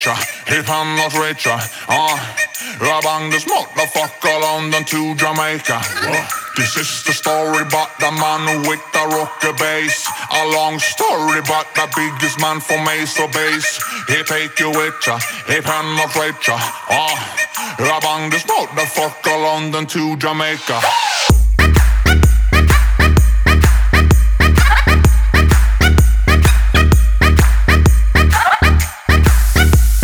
He penetrate ya, I bang this motherfucker London to Jamaica. This is the story about the man with the rocker bass. A long story about the biggest man from Mesa Base. He take you with ya, he penetrate ya, I bang this motherfucker London to Jamaica.